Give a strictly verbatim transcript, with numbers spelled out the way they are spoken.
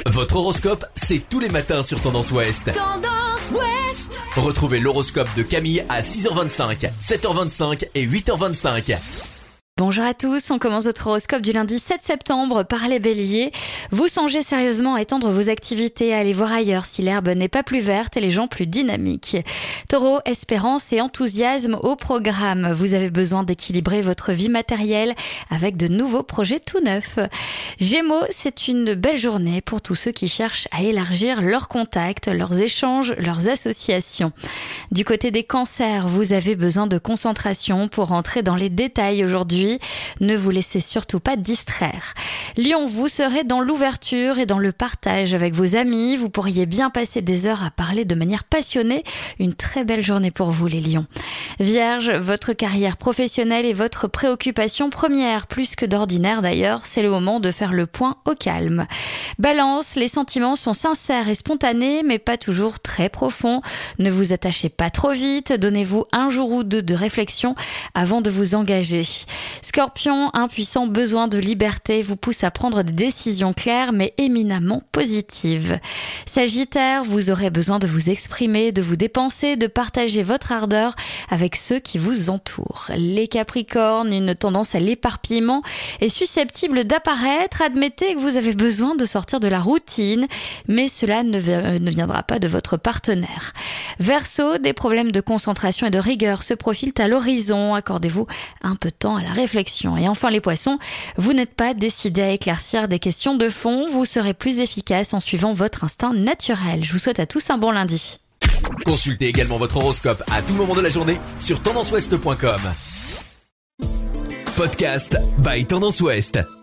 Votre horoscope, c'est tous les matins sur Tendance Ouest. Tendance Ouest. Retrouvez l'horoscope de Camille à six heures vingt-cinq, sept heures vingt-cinq et huit heures vingt-cinq. Bonjour à tous, on commence votre horoscope du lundi sept septembre par les béliers. Vous songez sérieusement à étendre vos activités, à aller voir ailleurs si l'herbe n'est pas plus verte et les gens plus dynamiques. Taureau, espérance et enthousiasme au programme. Vous avez besoin d'équilibrer votre vie matérielle avec de nouveaux projets tout neufs. Gémeaux, c'est une belle journée pour tous ceux qui cherchent à élargir leurs contacts, leurs échanges, leurs associations. Du côté des cancers, vous avez besoin de concentration pour entrer dans les détails aujourd'hui. Ne vous laissez surtout pas distraire. Lion, vous serez dans l'ouverture et dans le partage avec vos amis. Vous pourriez bien passer des heures à parler de manière passionnée. Une très belle journée pour vous les lions. Vierge, votre carrière professionnelle est votre préoccupation première, plus que d'ordinaire d'ailleurs. C'est le moment de faire le point au calme. Balance, les sentiments sont sincères et spontanés, mais pas toujours très profonds. Ne vous attachez pas trop vite. Donnez-vous un jour ou deux de réflexion avant de vous engager. Scorpion, un puissant besoin de liberté vous pousse à prendre des décisions claires mais éminemment positives. Sagittaire, vous aurez besoin de vous exprimer, de vous dépenser, de partager votre ardeur avec ceux qui vous entourent. Les Capricornes, une tendance à l'éparpillement est susceptible d'apparaître. Admettez que vous avez besoin de sortir de la routine, mais cela ne, ne viendra pas de votre partenaire. Verseau, des problèmes de concentration et de rigueur se profilent à l'horizon. Accordez-vous un peu de temps à la réflexion. Et enfin les poissons, vous n'êtes pas décidé à éclaircir des questions de fond, vous serez plus efficace en suivant votre instinct naturel. Je vous souhaite à tous un bon lundi. Consultez également votre horoscope à tout moment de la journée sur tendance ouest point com. Podcast by Tendance Ouest.